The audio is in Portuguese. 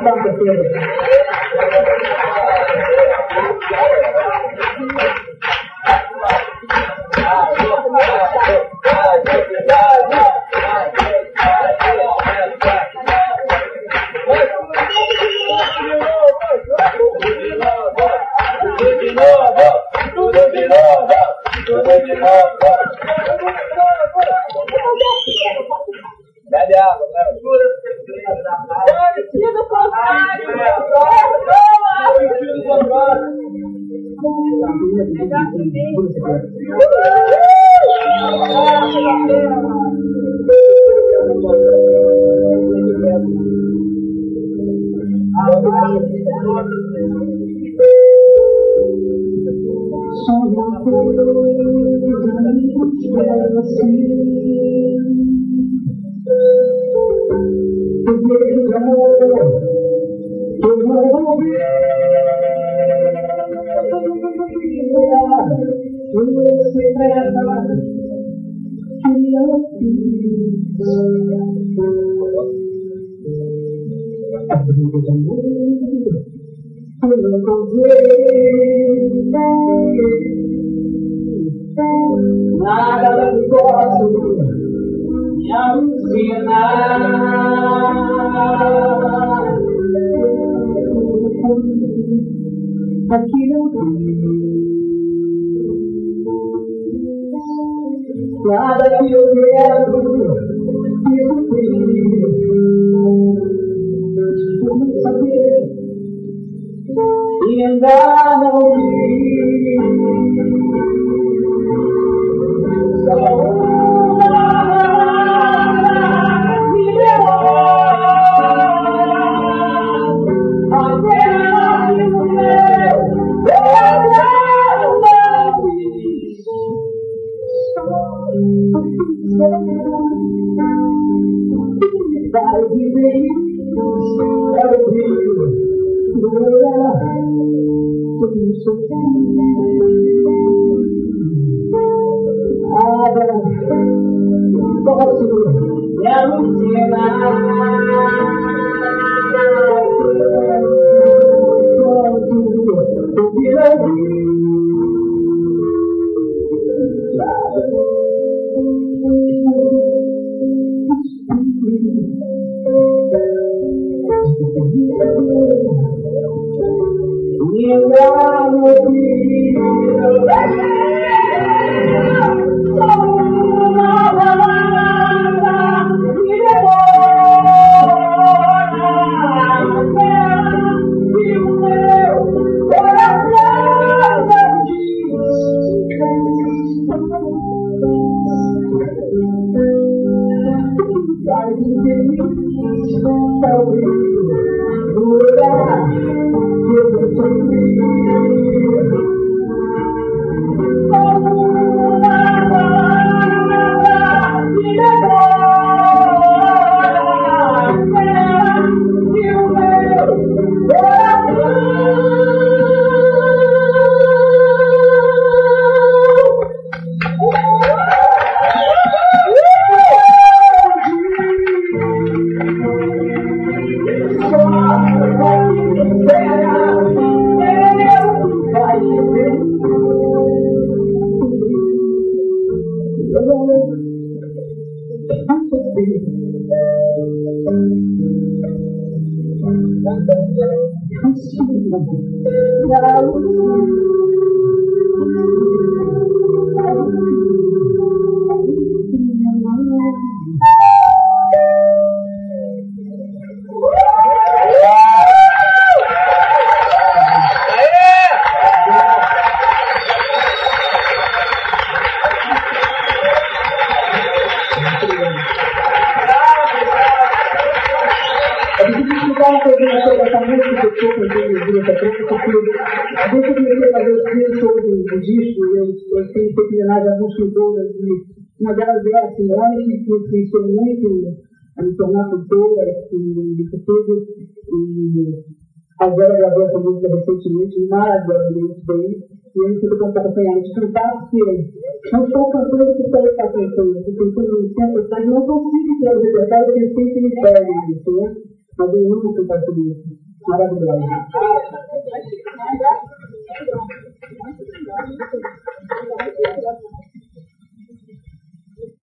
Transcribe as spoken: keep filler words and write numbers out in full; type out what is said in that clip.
quarta-feira. Bebe água, cara. Nada me posso me alucinar. Aqui não tem nada que eu quero que sofrer. Por saber e andar não vi. Uma delas é a Simone, que influenciou muito a me tornar cultura e isso tudo. E a Vera gravou essa música recentemente, maravilhosamente bem. E eu me sinto acompanhada de cantar, porque não sou cantora que só está cantando, eu estou cantando no centro, mas não consigo ter o repertório, porque sempre me perdem isso, né? Mas eu nunca cantar tudo isso. Maravilhoso.